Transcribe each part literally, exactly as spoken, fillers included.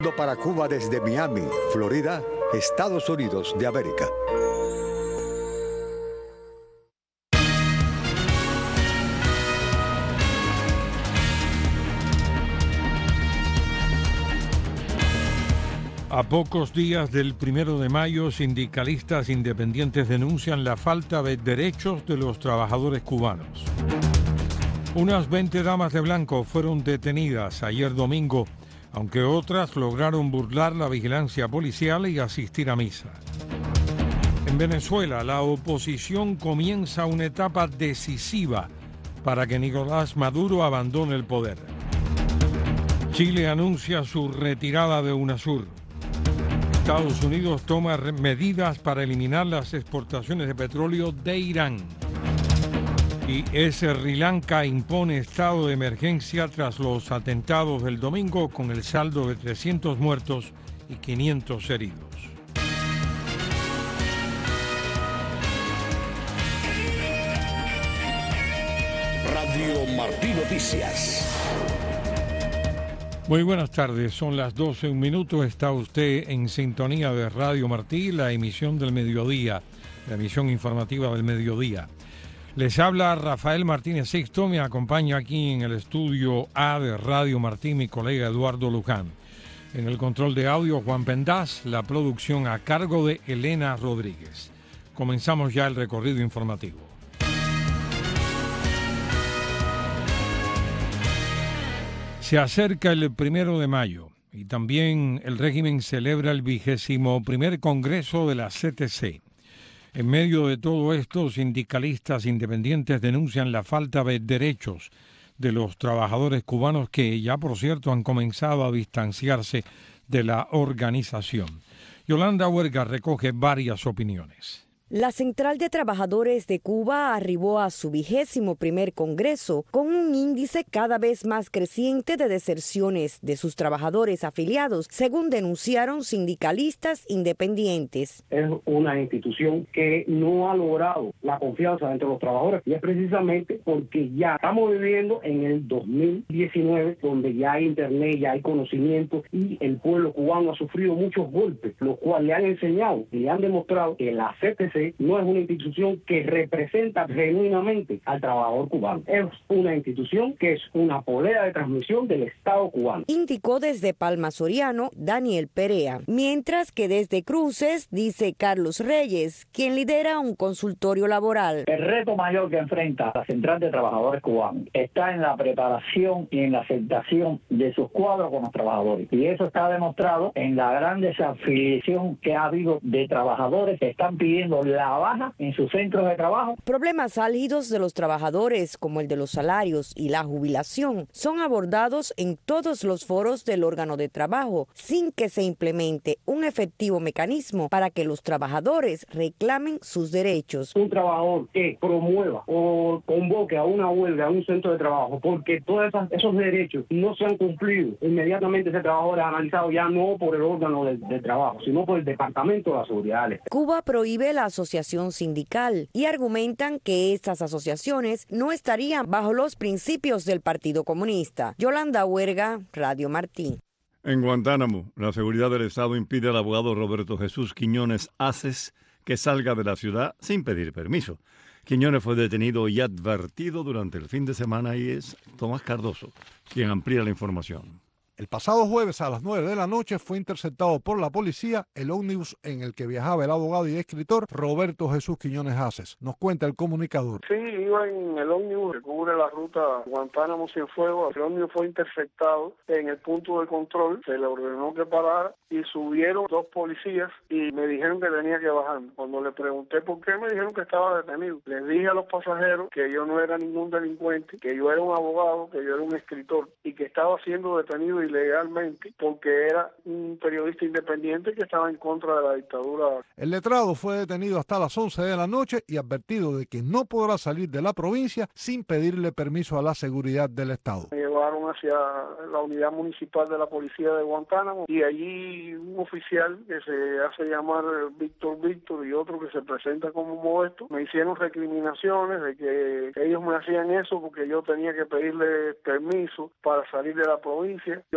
Para Cuba desde Miami, Florida, Estados Unidos de América. A pocos días del primero de mayo, sindicalistas independientes denuncian la falta de derechos de los trabajadores cubanos. Unas veinte damas de blanco fueron detenidas ayer domingo, aunque otras lograron burlar la vigilancia policial y asistir a misa. En Venezuela, la oposición comienza una etapa decisiva para que Nicolás Maduro abandone el poder. Chile anuncia su retirada de UNASUR. Estados Unidos toma medidas para eliminar las exportaciones de petróleo de Irán. Y Sri Lanka impone estado de emergencia tras los atentados del domingo, con el saldo de trescientos muertos y quinientos heridos. Radio Martí Noticias. Muy buenas tardes, son las doce, un minuto, está usted en sintonía de Radio Martí, la emisión del mediodía, la emisión informativa del mediodía. Les habla Rafael Martínez Sixto, me acompaña aquí en el estudio A de Radio Martí mi colega Eduardo Luján. En el control de audio Juan Pendaz, la producción a cargo de Elena Rodríguez. Comenzamos ya el recorrido informativo. Se acerca el primero de mayo y también el régimen celebra el vigésimo primer congreso de la C T C. En medio de todo esto, sindicalistas independientes denuncian la falta de derechos de los trabajadores cubanos que ya, por cierto, han comenzado a distanciarse de la organización. Yolanda Huerga recoge varias opiniones. La Central de Trabajadores de Cuba arribó a su vigésimo primer congreso con un índice cada vez más creciente de deserciones de sus trabajadores afiliados, según denunciaron sindicalistas independientes. Es una institución que no ha logrado la confianza entre los trabajadores y es precisamente porque ya estamos viviendo en el dos mil diecinueve, donde ya hay internet, ya hay conocimiento y el pueblo cubano ha sufrido muchos golpes, los cuales le han enseñado y le han demostrado que la C T C no es una institución que representa genuinamente al trabajador cubano. Es una institución que es una polea de transmisión del Estado cubano. Indicó desde Palma Soriano Daniel Perea, mientras que desde Cruces dice Carlos Reyes, quien lidera un consultorio laboral. El reto mayor que enfrenta la Central de Trabajadores Cubanos está en la preparación y en la aceptación de sus cuadros con los trabajadores. Y eso está demostrado en la gran desafiliación que ha habido de trabajadores que están pidiendo la baja en sus centros de trabajo. Problemas álgidos de los trabajadores, como el de los salarios y la jubilación, son abordados en todos los foros del órgano de trabajo, sin que se implemente un efectivo mecanismo para que los trabajadores reclamen sus derechos. Un trabajador que promueva o convoque a una huelga a un centro de trabajo porque todos esos, esos derechos no se han cumplido, inmediatamente ese trabajador es analizado ya no por el órgano de, de trabajo, sino por el Departamento de la Seguridad del Estado. Cuba prohíbe la asociación sindical y argumentan que estas asociaciones no estarían bajo los principios del Partido Comunista. Yolanda Huerga, Radio Martí. En Guantánamo, la seguridad del Estado impide al abogado Roberto Jesús Quiñones Aces que salga de la ciudad sin pedir permiso. Quiñones fue detenido y advertido durante el fin de semana y es Tomás Cardoso quien amplía la información. El pasado jueves a las nueve de la noche fue interceptado por la policía el ómnibus en el que viajaba el abogado y escritor Roberto Jesús Quiñones Aces. Nos cuenta el comunicador. Sí, iba en el ómnibus que cubre la ruta Guantánamo-Cienfuegos. El ómnibus fue interceptado en el punto de control. Se le ordenó que parara y subieron dos policías y me dijeron que tenía que bajar. Cuando le pregunté por qué, me dijeron que estaba detenido. Les dije a los pasajeros que yo no era ningún delincuente, que yo era un abogado, que yo era un escritor y que estaba siendo detenido ilegalmente porque era un periodista independiente que estaba en contra de la dictadura. El letrado fue detenido hasta las once de la noche y advertido de que no podrá salir de la provincia sin pedirle permiso a la seguridad del Estado. Me llevaron hacia la unidad municipal de la policía de Guantánamo y allí un oficial que se hace llamar Víctor Víctor y otro que se presenta como Modesto me hicieron recriminaciones de que ellos me hacían eso porque yo tenía que pedirle permiso para salir de la provincia. Yo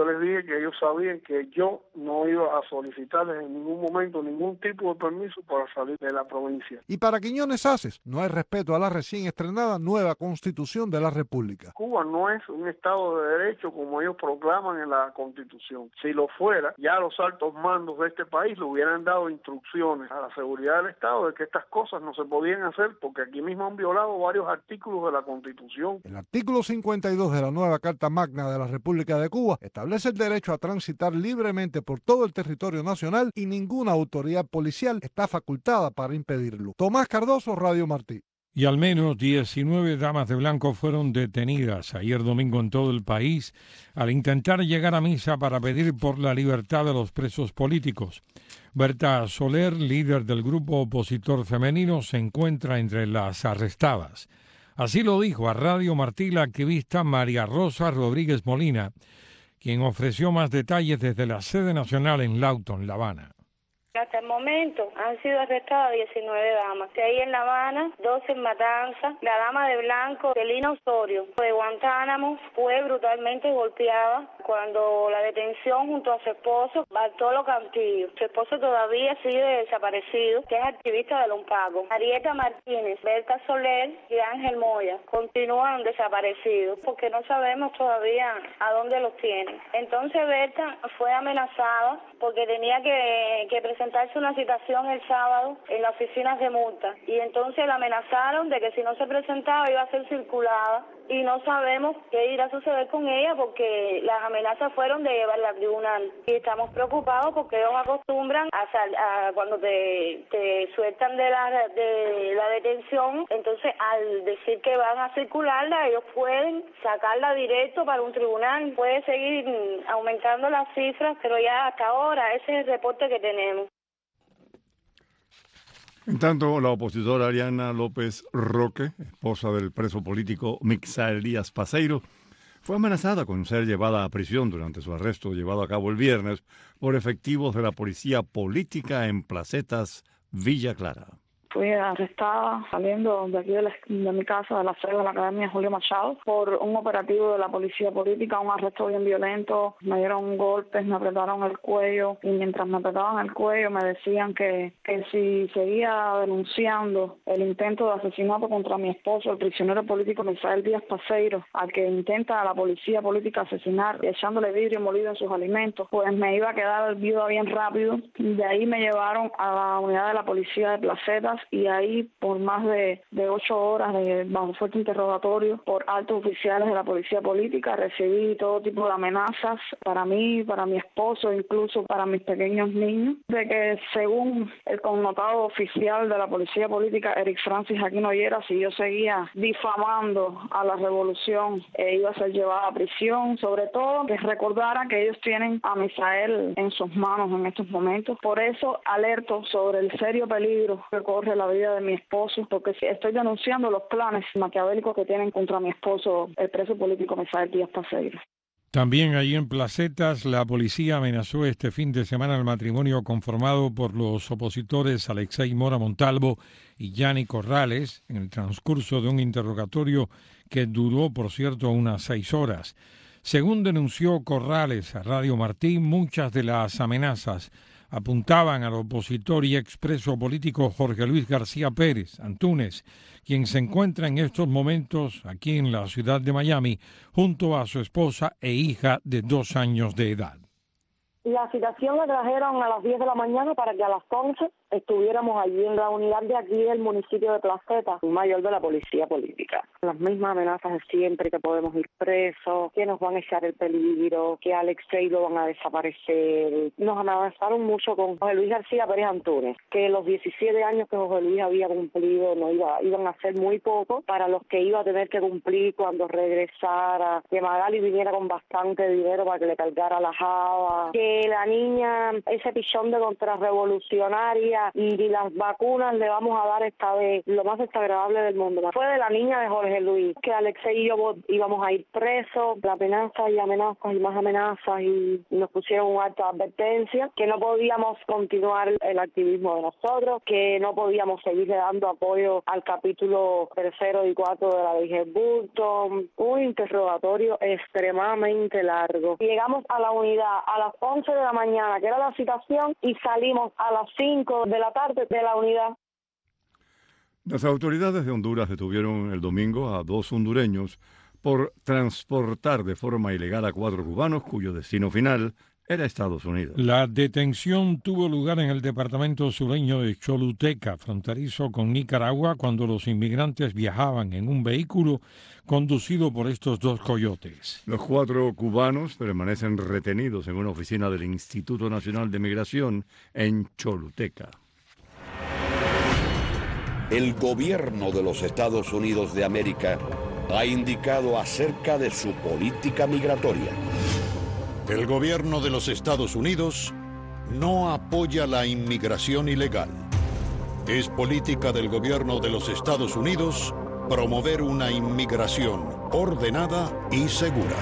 yo les dije que ellos sabían que yo no iba a solicitarles en ningún momento ningún tipo de permiso para salir de la provincia. Y para Quiñones Aces, no hay respeto a la recién estrenada nueva Constitución de la República. Cuba no es un Estado de Derecho como ellos proclaman en la Constitución. Si lo fuera, ya los altos mandos de este país le hubieran dado instrucciones a la seguridad del Estado de que estas cosas no se podían hacer, porque aquí mismo han violado varios artículos de la Constitución. El artículo cincuenta y dos de la nueva Carta Magna de la República de Cuba establece el derecho a transitar libremente por todo el territorio nacional y ninguna autoridad policial está facultada para impedirlo. Tomás Cardoso, Radio Martí. Y al menos diecinueve damas de blanco fueron detenidas ayer domingo en todo el país al intentar llegar a misa para pedir por la libertad de los presos políticos. Berta Soler, líder del grupo opositor femenino, se encuentra entre las arrestadas. Así lo dijo a Radio Martí la activista María Rosa Rodríguez Molina, quien ofreció más detalles desde la sede nacional en Lawton, La Habana. Hasta el momento han sido arrestadas diecinueve damas. De ahí en La Habana, doce en Matanzas. La dama de blanco, Celina Osorio, de Guantánamo, fue brutalmente golpeada cuando la detención junto a su esposo, Bartolo Cantillo. Su esposo todavía sigue desaparecido, que es activista de Lompaco. Arieta Martínez, Berta Soler y Ángel Moya continúan desaparecidos porque no sabemos todavía a dónde los tienen. Entonces Berta fue amenazada porque tenía que, que presentarse una citación el sábado en la oficina de multa y entonces la amenazaron de que si no se presentaba iba a ser circulada y no sabemos qué irá a suceder con ella porque las amenazas fueron de llevarla al tribunal y estamos preocupados porque ellos acostumbran a, sal, a cuando te, te sueltan de la, de la detención, entonces al decir que van a circularla ellos pueden sacarla directo para un tribunal, puede seguir aumentando las cifras, pero ya hasta ahora ese es el reporte que tenemos. En tanto, la opositora Ariana López Roque, esposa del preso político Mixael Díaz Paseiro, fue amenazada con ser llevada a prisión durante su arresto llevado a cabo el viernes por efectivos de la policía política en Placetas, Villa Clara. Fui arrestada saliendo de aquí de, la, de mi casa, de la sede de la Academia Julio Machado, por un operativo de la policía política, un arresto bien violento. Me dieron golpes, me apretaron el cuello y mientras me apretaban el cuello me decían que, que si seguía denunciando el intento de asesinato contra mi esposo, el prisionero político Mixael Díaz Paseiro, al que intenta a la policía política asesinar y echándole vidrio molido en sus alimentos, pues me iba a quedar viuda bien rápido. De ahí me llevaron a la unidad de la policía de Placetas y ahí por más de, de ocho horas de bajo fuerte interrogatorio por altos oficiales de la policía política recibí todo tipo de amenazas para mí, para mi esposo, incluso para mis pequeños niños, de que según el connotado oficial de la policía política, Eric Francis Aquino Llera, si yo seguía difamando a la revolución, eh, iba a ser llevada a prisión, sobre todo que recordara que ellos tienen a Mixael en sus manos en estos momentos. Por eso alerto sobre el serio peligro que corre la vida de mi esposo, porque estoy denunciando los planes maquiavélicos que tienen contra mi esposo, el preso político Mixael Díaz Paseiro. También allí en Placetas, la policía amenazó este fin de semana el matrimonio conformado por los opositores Alexei Mora Montalvo y Yanni Corrales en el transcurso de un interrogatorio que duró, por cierto, unas seis horas. Según denunció Corrales a Radio Martí, muchas de las amenazas apuntaban al opositor y expreso político Jorge Luis García Pérez Antúnez, quien se encuentra en estos momentos aquí en la ciudad de Miami junto a su esposa e hija de dos años de edad. La citación la trajeron a las diez de la mañana para que a las once estuviéramos allí en la unidad de aquí del municipio de Placetas, mayor de la policía política. Las mismas amenazas de siempre, que podemos ir presos, que nos van a echar el peligro, que a Alexei lo van a desaparecer. Nos amenazaron mucho con José Luis García Pérez Antúnez, que los diecisiete años que José Luis había cumplido no iba, iban a ser muy poco para los que iba a tener que cumplir cuando regresara, que Magali viniera con bastante dinero para que le cargara la java, que la niña, ese pichón de contrarrevolucionaria, mascarilla y, y las vacunas le vamos a dar esta vez lo más desagradable del mundo. Fue de la niña de Jorge Luis, que Alexei y yo íbamos a ir presos, la amenaza y amenazas y más amenazas, y nos pusieron un acta de advertencia, que no podíamos continuar el activismo de nosotros, que no podíamos seguirle dando apoyo al capítulo tercero y cuarto de la ley Burton. Un interrogatorio extremadamente largo. Llegamos a la unidad a las once de la mañana, que era la citación, y salimos a las cinco de la tarde de la unidad. Las autoridades de Honduras detuvieron el domingo a dos hondureños por transportar de forma ilegal a cuatro cubanos cuyo destino final era Estados Unidos. La detención tuvo lugar en el departamento sureño de Choluteca, fronterizo con Nicaragua, cuando los inmigrantes viajaban en un vehículo conducido por estos dos coyotes. Los cuatro cubanos permanecen retenidos en una oficina del Instituto Nacional de Migración en Choluteca. El gobierno de los Estados Unidos de América ha indicado acerca de su política migratoria. El gobierno de los Estados Unidos no apoya la inmigración ilegal. Es política del gobierno de los Estados Unidos promover una inmigración ordenada y segura.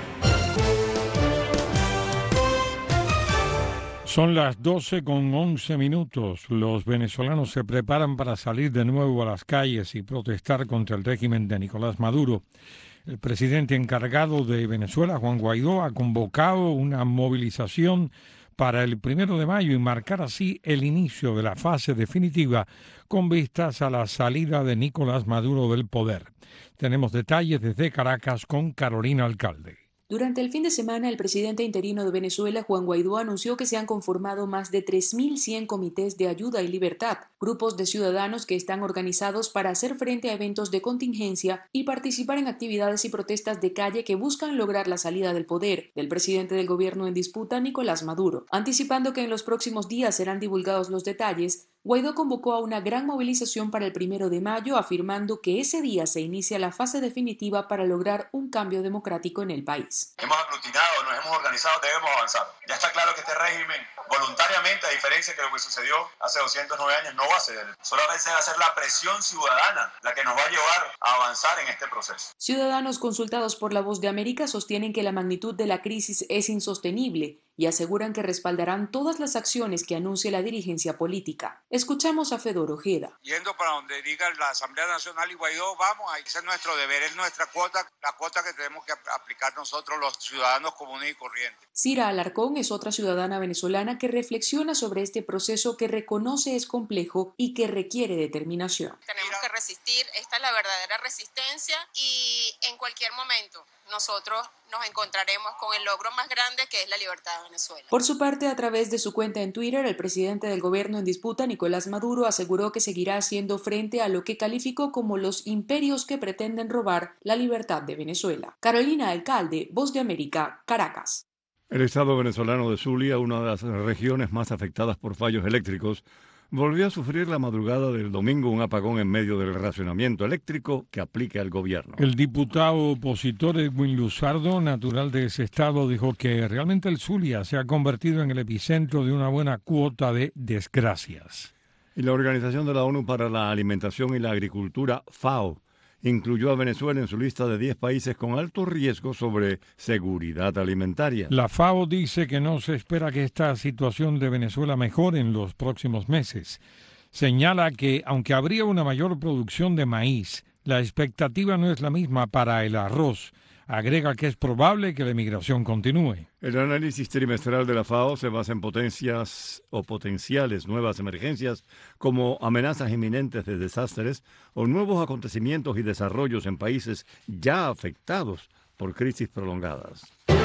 Son las doce con once minutos. Los venezolanos se preparan para salir de nuevo a las calles y protestar contra el régimen de Nicolás Maduro. El presidente encargado de Venezuela, Juan Guaidó, ha convocado una movilización para el primero de mayo y marcar así el inicio de la fase definitiva con vistas a la salida de Nicolás Maduro del poder. Tenemos detalles desde Caracas con Carolina Alcalde. Durante el fin de semana, el presidente interino de Venezuela, Juan Guaidó, anunció que se han conformado más de tres mil cien comités de ayuda y libertad, grupos de ciudadanos que están organizados para hacer frente a eventos de contingencia y participar en actividades y protestas de calle que buscan lograr la salida del poder del presidente del gobierno en disputa, Nicolás Maduro. Anticipando que en los próximos días serán divulgados los detalles, Guaidó convocó a una gran movilización para el primero de mayo, afirmando que ese día se inicia la fase definitiva para lograr un cambio democrático en el país. Hemos aglutinado, nos hemos organizado, debemos avanzar. Ya está claro que este régimen, voluntariamente, a diferencia de lo que sucedió hace doscientos nueve años, no va a ceder. Solamente va a ser la presión ciudadana la que nos va a llevar a avanzar en este proceso. Ciudadanos consultados por La Voz de América sostienen que la magnitud de la crisis es insostenible y aseguran que respaldarán todas las acciones que anuncie la dirigencia política. Escuchamos a Fedor Ojeda. Yendo para donde diga la Asamblea Nacional y Guaidó, vamos, ese es nuestro deber, es nuestra cuota, la cuota que tenemos que aplicar nosotros los ciudadanos comunes y corrientes. Cira Alarcón es otra ciudadana venezolana que reflexiona sobre este proceso que reconoce es complejo y que requiere determinación. Tenemos que resistir, esta es la verdadera resistencia y en cualquier momento nosotros nos encontraremos con el logro más grande que es la libertad de Venezuela. Por su parte, a través de su cuenta en Twitter, el presidente del gobierno en disputa, Nicolás Maduro, aseguró que seguirá haciendo frente a lo que calificó como los imperios que pretenden robar la libertad de Venezuela. Carolina Alcalde, Voz de América, Caracas. El estado venezolano de Zulia, una de las regiones más afectadas por fallos eléctricos, volvió a sufrir la madrugada del domingo un apagón en medio del racionamiento eléctrico que aplica el gobierno. El diputado opositor Edwin Luzardo, natural de ese estado, dijo que realmente el Zulia se ha convertido en el epicentro de una buena cuota de desgracias. Y la Organización de la ONU para la Alimentación y la Agricultura, FAO, incluyó a Venezuela en su lista de diez países con alto riesgo sobre seguridad alimentaria. La FAO dice que no se espera que esta situación de Venezuela mejore en los próximos meses. Señala que, aunque habría una mayor producción de maíz, la expectativa no es la misma para el arroz. Agrega que es probable que la emigración continúe. El análisis trimestral de la FAO se basa en potencias o potenciales nuevas emergencias como amenazas inminentes de desastres o nuevos acontecimientos y desarrollos en países ya afectados por crisis prolongadas.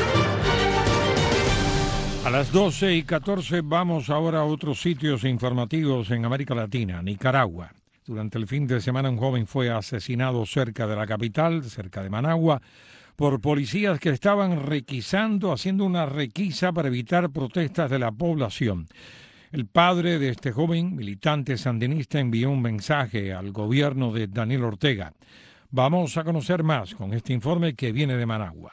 A las doce y catorce vamos ahora a otros sitios informativos en América Latina, Nicaragua. Durante el fin de semana un joven fue asesinado cerca de la capital, cerca de Managua, por policías que estaban requisando, haciendo una requisa para evitar protestas de la población. El padre de este joven, militante sandinista, envió un mensaje al gobierno de Daniel Ortega. Vamos a conocer más con este informe que viene de Managua.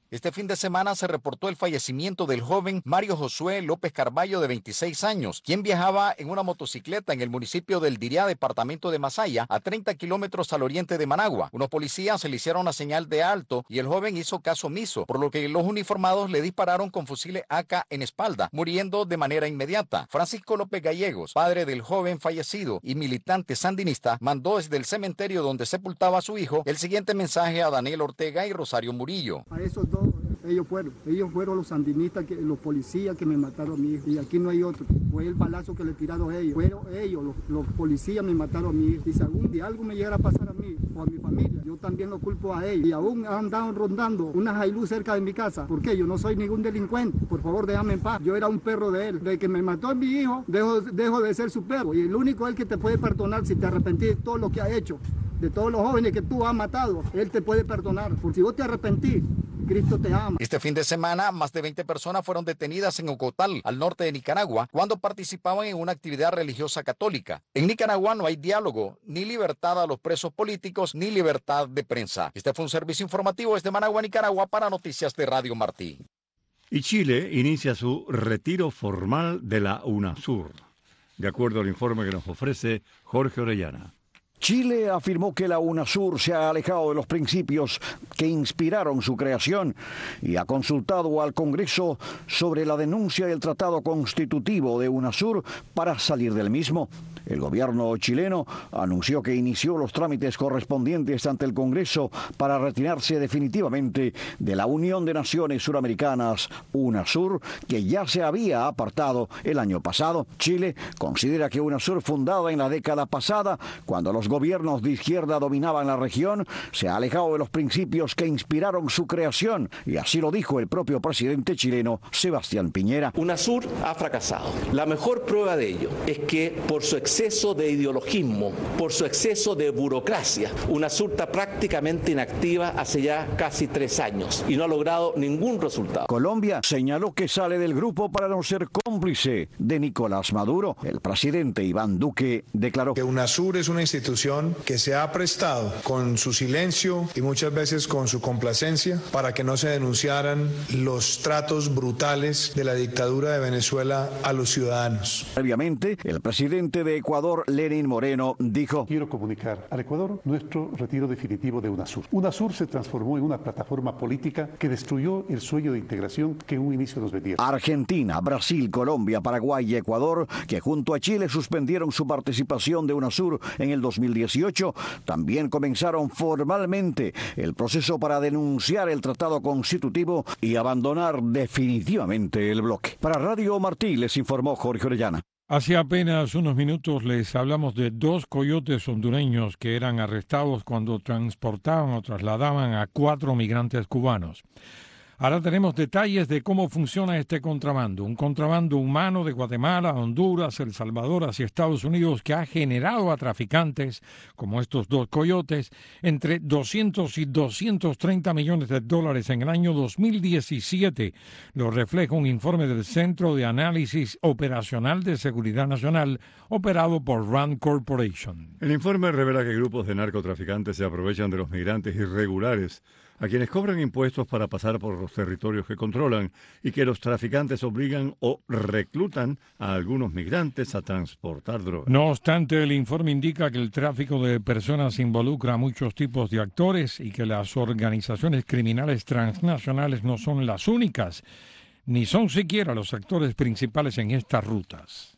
Este fin de semana se reportó el fallecimiento del joven Mario Josué López Carballo, de veintiséis años, quien viajaba en una motocicleta en el municipio del Diriá, departamento de Masaya, a treinta kilómetros al oriente de Managua. Unos policías le hicieron una señal de alto y el joven hizo caso omiso, por lo que los uniformados le dispararon con fusiles A K en espalda, muriendo de manera inmediata. Francisco López Gallegos, padre del joven fallecido y militante sandinista, mandó desde el cementerio donde sepultaba a su hijo el siguiente mensaje a Daniel Ortega y Rosario Murillo. A esos dos, ellos fueron, ellos fueron los sandinistas, que, los policías que me mataron a mi hijo, y aquí no hay otro. Fue el balazo que le tiraron ellos, fueron ellos, los, los policías me mataron a mi hijo. Y si algún día algo me llegara a pasar a mí o a mi familia, yo también lo culpo a ellos. Y aún andaban rondando una Hilux cerca de mi casa. ¿Por qué? Yo no soy ningún delincuente. Por favor, déjame en paz. Yo era un perro de él. De que me mató a mi hijo, dejo, dejo de ser su perro. Y el único es el que te puede perdonar si te arrepentís de todo lo que ha hecho, de todos los jóvenes que tú has matado. Él te puede perdonar. Por si vos te arrepentís, Cristo te ama. Este fin de semana, más de veinte personas fueron detenidas en Ocotal, al norte de Nicaragua, cuando participaban en una actividad religiosa católica. En Nicaragua no hay diálogo, ni libertad a los presos políticos, ni libertad de prensa. Este fue un servicio informativo desde Managua, Nicaragua, para Noticias de Radio Martí. Y Chile inicia su retiro formal de la UNASUR, de acuerdo al informe que nos ofrece Jorge Orellana. Chile afirmó que la UNASUR se ha alejado de los principios que inspiraron su creación y ha consultado al Congreso sobre la denuncia del Tratado Constitutivo de UNASUR para salir del mismo. El gobierno chileno anunció que inició los trámites correspondientes ante el Congreso para retirarse definitivamente de la Unión de Naciones Suramericanas, UNASUR, que ya se había apartado el año pasado. Chile considera que UNASUR, fundada en la década pasada, cuando los gobiernos de izquierda dominaban la región, se ha alejado de los principios que inspiraron su creación, y así lo dijo el propio presidente chileno, Sebastián Piñera. UNASUR ha fracasado. La mejor prueba de ello es que por su exceso de ideologismo, por su exceso de burocracia, UNASUR está prácticamente inactiva hace ya casi tres años y no ha logrado ningún resultado. Colombia señaló que sale del grupo para no ser cómplice de Nicolás Maduro. El presidente Iván Duque declaró que UNASUR es una institución que se ha prestado con su silencio y muchas veces con su complacencia para que no se denunciaran los tratos brutales de la dictadura de Venezuela a los ciudadanos. Previamente, el presidente de Ecuador, Lenín Moreno, dijo: quiero comunicar al Ecuador nuestro retiro definitivo de UNASUR. UNASUR se transformó en una plataforma política que destruyó el sueño de integración que en un inicio nos vendía. Argentina, Brasil, Colombia, Paraguay y Ecuador, que junto a Chile suspendieron su participación de UNASUR en el dos mil dieciocho, también comenzaron formalmente el proceso para denunciar el Tratado Constitutivo y abandonar definitivamente el bloque. Para Radio Martí les informó Jorge Orellana. Hace apenas unos minutos les hablamos de dos coyotes hondureños que eran arrestados cuando transportaban o trasladaban a cuatro migrantes cubanos. Ahora tenemos detalles de cómo funciona este contrabando, un contrabando humano de Guatemala, Honduras, El Salvador hacia Estados Unidos que ha generado a traficantes, como estos dos coyotes, entre doscientos y doscientos treinta millones de dólares en el año dos mil diecisiete. Lo refleja un informe del Centro de Análisis Operacional de Seguridad Nacional, operado por Rand Corporation. El informe revela que grupos de narcotraficantes se aprovechan de los migrantes irregulares, a quienes cobran impuestos para pasar por los territorios que controlan, y que los traficantes obligan o reclutan a algunos migrantes a transportar drogas. No obstante, el informe indica que el tráfico de personas involucra a muchos tipos de actores y que las organizaciones criminales transnacionales no son las únicas, ni son siquiera los actores principales en estas rutas.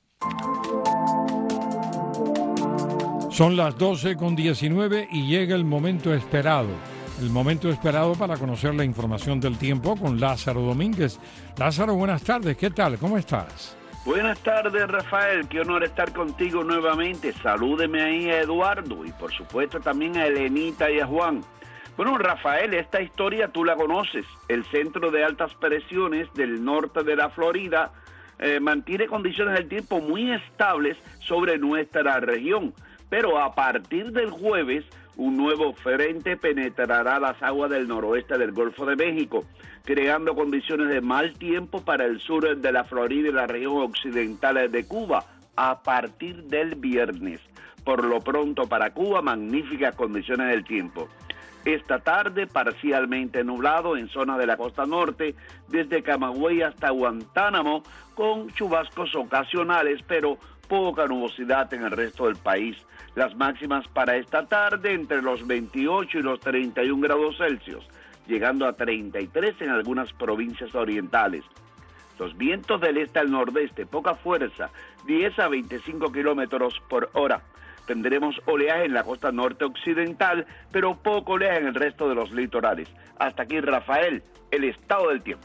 Son las doce con diecinueve y llega el momento esperado. El momento esperado para conocer la información del tiempo con Lázaro Domínguez. Lázaro, buenas tardes. ¿Qué tal? ¿Cómo estás? Buenas tardes, Rafael. Qué honor estar contigo nuevamente. Salúdeme ahí a Eduardo y, por supuesto, también a Elenita y a Juan. Bueno, Rafael, esta historia tú la conoces. El Centro de Altas Presiones del norte de la Florida eh, mantiene condiciones del tiempo muy estables sobre nuestra región. Pero a partir del jueves, un nuevo frente penetrará las aguas del noroeste del Golfo de México, creando condiciones de mal tiempo para el sur de la Florida y la región occidental de Cuba a partir del viernes. Por lo pronto para Cuba, magníficas condiciones del tiempo. Esta tarde parcialmente nublado en zona de la costa norte, desde Camagüey hasta Guantánamo, con chubascos ocasionales, pero poca nubosidad en el resto del país. Las máximas para esta tarde entre los veintiocho y los treinta y un grados Celsius, llegando a treinta y tres en algunas provincias orientales. Los vientos del este al nordeste, poca fuerza, diez a veinticinco kilómetros por hora. Tendremos oleaje en la costa norte occidental, pero poco oleaje en el resto de los litorales. Hasta aquí, Rafael, el estado del tiempo.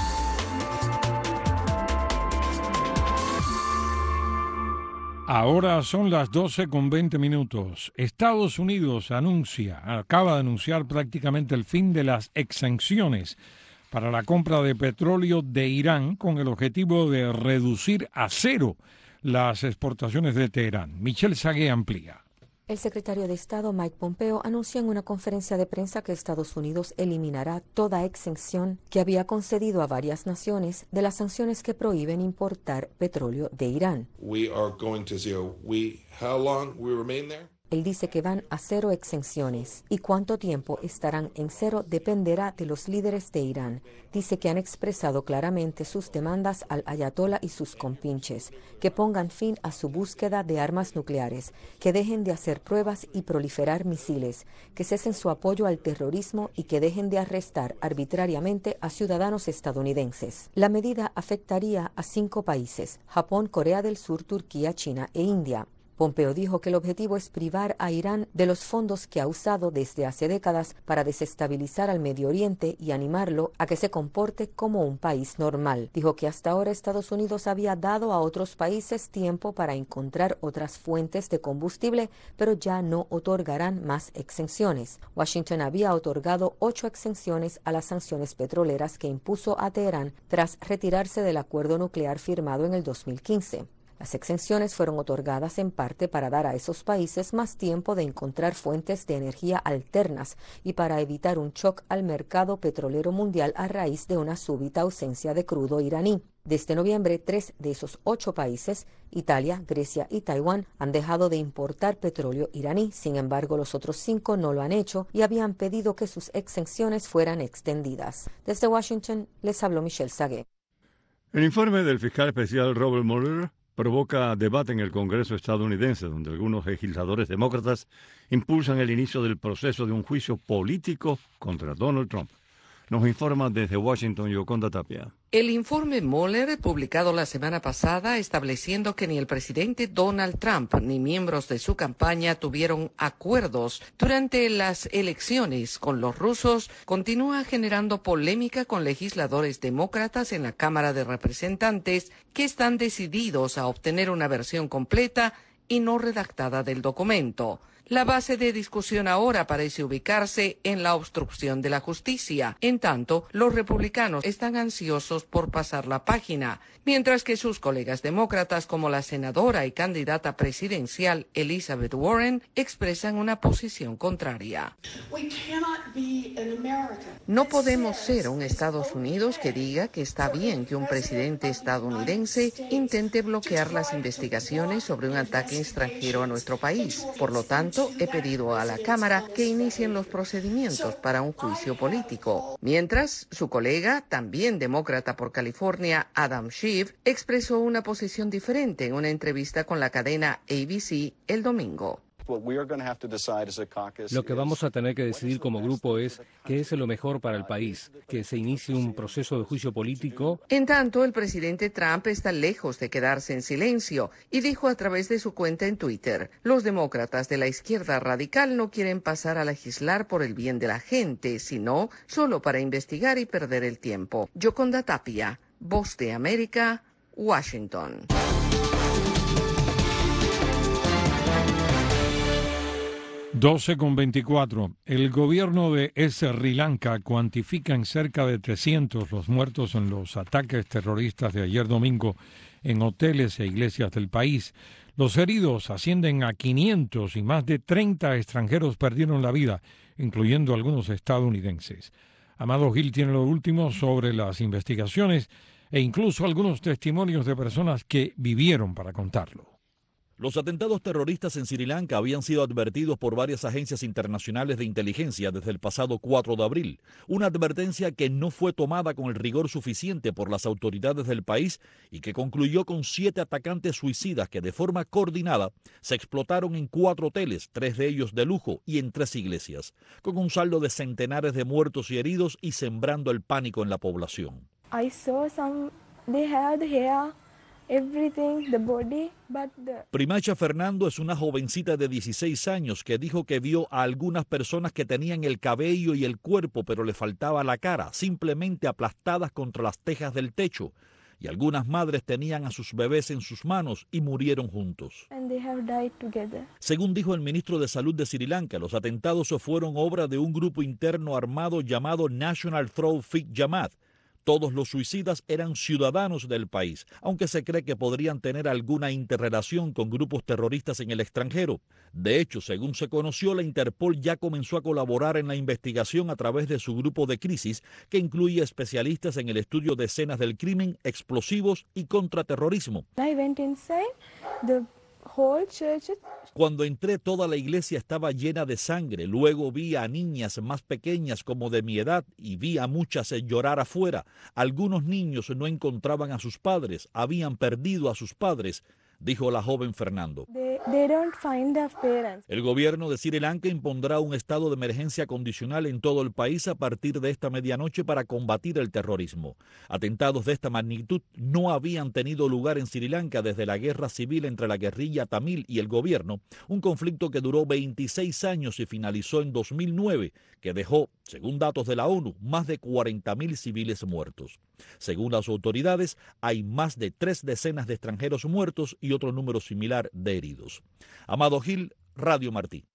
Ahora son las doce con veinte minutos. Estados Unidos anuncia, acaba de anunciar prácticamente el fin de las exenciones para la compra de petróleo de Irán con el objetivo de reducir a cero las exportaciones de Teherán. Michelle Sagué amplía. El secretario de Estado Mike Pompeo anunció en una conferencia de prensa que Estados Unidos eliminará toda exención que había concedido a varias naciones de las sanciones que prohíben importar petróleo de Irán. We are going to zero. We, how long we remain there? Él dice que van a cero exenciones y cuánto tiempo estarán en cero dependerá de los líderes de Irán. Dice que han expresado claramente sus demandas al ayatolá y sus compinches, que pongan fin a su búsqueda de armas nucleares, que dejen de hacer pruebas y proliferar misiles, que cesen su apoyo al terrorismo y que dejen de arrestar arbitrariamente a ciudadanos estadounidenses. La medida afectaría a cinco países: Japón, Corea del Sur, Turquía, China e India. Pompeo dijo que el objetivo es privar a Irán de los fondos que ha usado desde hace décadas para desestabilizar al Medio Oriente y animarlo a que se comporte como un país normal. Dijo que hasta ahora Estados Unidos había dado a otros países tiempo para encontrar otras fuentes de combustible, pero ya no otorgarán más exenciones. Washington había otorgado ocho exenciones a las sanciones petroleras que impuso a Teherán tras retirarse del acuerdo nuclear firmado en el dos mil quince. Las exenciones fueron otorgadas en parte para dar a esos países más tiempo de encontrar fuentes de energía alternas y para evitar un shock al mercado petrolero mundial a raíz de una súbita ausencia de crudo iraní. Desde noviembre, tres de esos ocho países, Italia, Grecia y Taiwán, han dejado de importar petróleo iraní. Sin embargo, los otros cinco no lo han hecho y habían pedido que sus exenciones fueran extendidas. Desde Washington, les habló Michelle Sagué. El informe del fiscal especial Robert Mueller provoca debate en el Congreso estadounidense, donde algunos legisladores demócratas impulsan el inicio del proceso de un juicio político contra Donald Trump. Nos informa desde Washington Yoconda Tapia. El informe Mueller, publicado la semana pasada, estableciendo que ni el presidente Donald Trump ni miembros de su campaña tuvieron acuerdos durante las elecciones con los rusos, continúa generando polémica con legisladores demócratas en la Cámara de Representantes que están decididos a obtener una versión completa y no redactada del documento. La base de discusión ahora parece ubicarse en la obstrucción de la justicia. En tanto, los republicanos están ansiosos por pasar la página, mientras que sus colegas demócratas, como la senadora y candidata presidencial Elizabeth Warren, expresan una posición contraria. No podemos ser un Estados Unidos que diga que está bien que un presidente estadounidense intente bloquear las investigaciones sobre un ataque extranjero a nuestro país. Por lo tanto, he pedido a la Cámara que inicien los procedimientos para un juicio político. Mientras, su colega, también demócrata por California, Adam Schiff, expresó una posición diferente en una entrevista con la cadena A B C el domingo. Lo que vamos a tener que decidir como grupo es qué es lo mejor para el país, que se inicie un proceso de juicio político. En tanto, el presidente Trump está lejos de quedarse en silencio y dijo a través de su cuenta en Twitter: los demócratas de la izquierda radical no quieren pasar a legislar por el bien de la gente, sino solo para investigar y perder el tiempo. Yoconda Tapia, Voz de América, Washington. doce con veinticuatro. El gobierno de Sri Lanka cuantifica en cerca de trescientos los muertos en los ataques terroristas de ayer domingo en hoteles e iglesias del país. Los heridos ascienden a quinientos y más de treinta extranjeros perdieron la vida, incluyendo algunos estadounidenses. Amado Gil tiene lo último sobre las investigaciones e incluso algunos testimonios de personas que vivieron para contarlo. Los atentados terroristas en Sri Lanka habían sido advertidos por varias agencias internacionales de inteligencia desde el pasado cuatro de abril, una advertencia que no fue tomada con el rigor suficiente por las autoridades del país y que concluyó con siete atacantes suicidas que de forma coordinada se explotaron en cuatro hoteles, tres de ellos de lujo, y en tres iglesias, con un saldo de centenares de muertos y heridos y sembrando el pánico en la población. I saw some, they had hair. Everything, the body, but the... Primacha Fernando es una jovencita de dieciséis años que dijo que vio a algunas personas que tenían el cabello y el cuerpo, pero le faltaba la cara, simplemente aplastadas contra las tejas del techo. Y algunas madres tenían a sus bebés en sus manos y murieron juntos. And they have died together. Según dijo el ministro de Salud de Sri Lanka, los atentados fueron obra de un grupo interno armado llamado National Tawfiq Jamaat. Todos los suicidas eran ciudadanos del país, aunque se cree que podrían tener alguna interrelación con grupos terroristas en el extranjero. De hecho, según se conoció, la Interpol ya comenzó a colaborar en la investigación a través de su grupo de crisis, que incluye especialistas en el estudio de escenas del crimen, explosivos y contraterrorismo. I went inside the whole church. Cuando entré, toda la iglesia estaba llena de sangre. Luego vi a niñas más pequeñas como de mi edad y vi a muchas llorar afuera. Algunos niños no encontraban a sus padres, habían perdido a sus padres, dijo la joven Fernando. They, they don't find their parents. El gobierno de Sri Lanka impondrá un estado de emergencia condicional en todo el país a partir de esta medianoche para combatir el terrorismo. Atentados de esta magnitud no habían tenido lugar en Sri Lanka desde la guerra civil entre la guerrilla tamil y el gobierno, un conflicto que duró veintiséis años y finalizó en dos mil nueve, que dejó, según datos de la ONU, más de cuarenta mil civiles muertos. Según las autoridades, hay más de tres decenas de extranjeros muertos y otro número similar de heridos. Amado Gil, Radio Martí.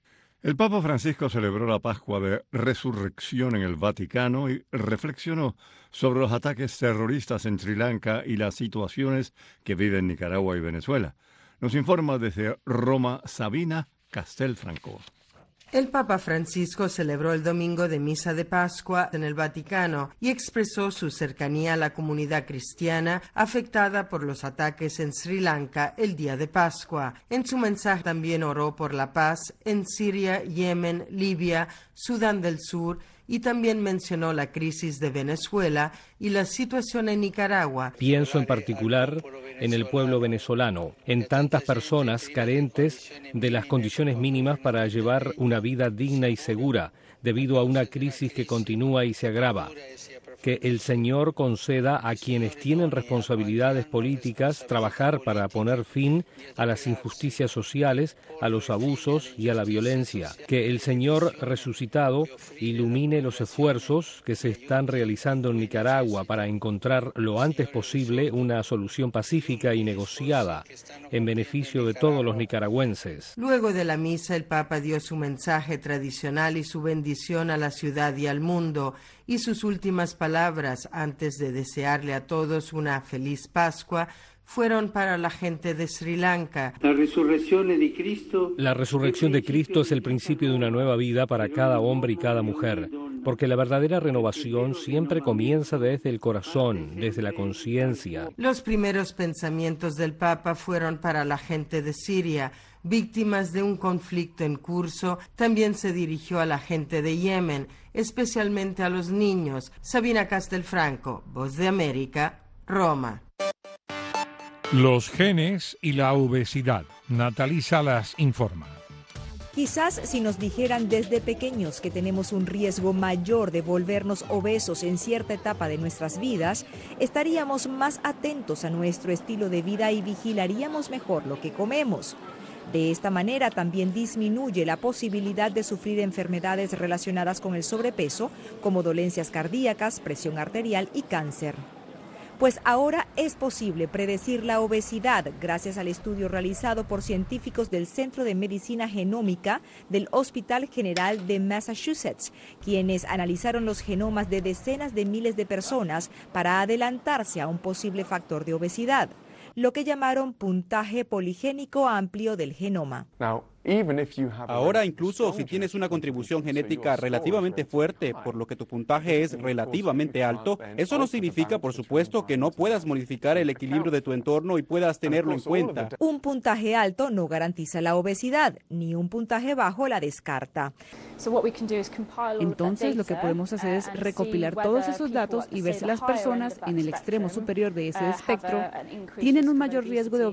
El Papa Francisco celebró la Pascua de Resurrección en el Vaticano y reflexionó sobre los ataques terroristas en Sri Lanka y las situaciones que viven Nicaragua y Venezuela. Nos informa desde Roma Sabina Castelfranco. El Papa Francisco celebró el domingo de Misa de Pascua en el Vaticano y expresó su cercanía a la comunidad cristiana afectada por los ataques en Sri Lanka el día de Pascua. En su mensaje también oró por la paz en Siria, Yemen, Libia, Sudán del Sur y también mencionó la crisis de Venezuela y la situación en Nicaragua. Pienso en particular en el pueblo venezolano, en tantas personas carentes de las condiciones mínimas para llevar una vida digna y segura, debido a una crisis que continúa y se agrava. Que el Señor conceda a quienes tienen responsabilidades políticas trabajar para poner fin a las injusticias sociales, a los abusos y a la violencia. Que el Señor resucitado ilumine los esfuerzos que se están realizando en Nicaragua para encontrar lo antes posible una solución pacífica y negociada en beneficio de todos los nicaragüenses. Luego de la misa, el Papa dio su mensaje tradicional y su bendición a la ciudad y al mundo, y sus últimas palabras antes de desearle a todos una feliz Pascua fueron para la gente de Sri Lanka. La resurrección de Cristo. La resurrección de Cristo es el principio de una nueva vida para cada hombre y cada mujer, porque la verdadera renovación siempre comienza desde el corazón, desde la conciencia. Los primeros pensamientos del Papa fueron para la gente de Siria, víctimas de un conflicto en curso. También se dirigió a la gente de Yemen, especialmente a los niños. Sabina Castelfranco, Voz de América, Roma. Los genes y la obesidad. Natalí Salas informa. Quizás si nos dijeran desde pequeños que tenemos un riesgo mayor de volvernos obesos en cierta etapa de nuestras vidas, estaríamos más atentos a nuestro estilo de vida y vigilaríamos mejor lo que comemos. De esta manera también disminuye la posibilidad de sufrir enfermedades relacionadas con el sobrepeso, como dolencias cardíacas, presión arterial y cáncer. Pues ahora es posible predecir la obesidad gracias al estudio realizado por científicos del Centro de Medicina Genómica del Hospital General de Massachusetts, quienes analizaron los genomas de decenas de miles de personas para adelantarse a un posible factor de obesidad, lo que llamaron puntaje poligénico amplio del genoma. Ahora, incluso si tienes una contribución genética relativamente fuerte, por lo que tu puntaje es relativamente alto, eso no significa, por supuesto, que no puedas modificar el equilibrio de tu entorno y puedas tenerlo en cuenta. Un puntaje alto no garantiza la obesidad, ni un puntaje bajo la descarta. Entonces, lo que podemos hacer es recopilar todos esos datos y ver si las personas en el extremo superior de ese espectro tienen un mayor riesgo de obesidad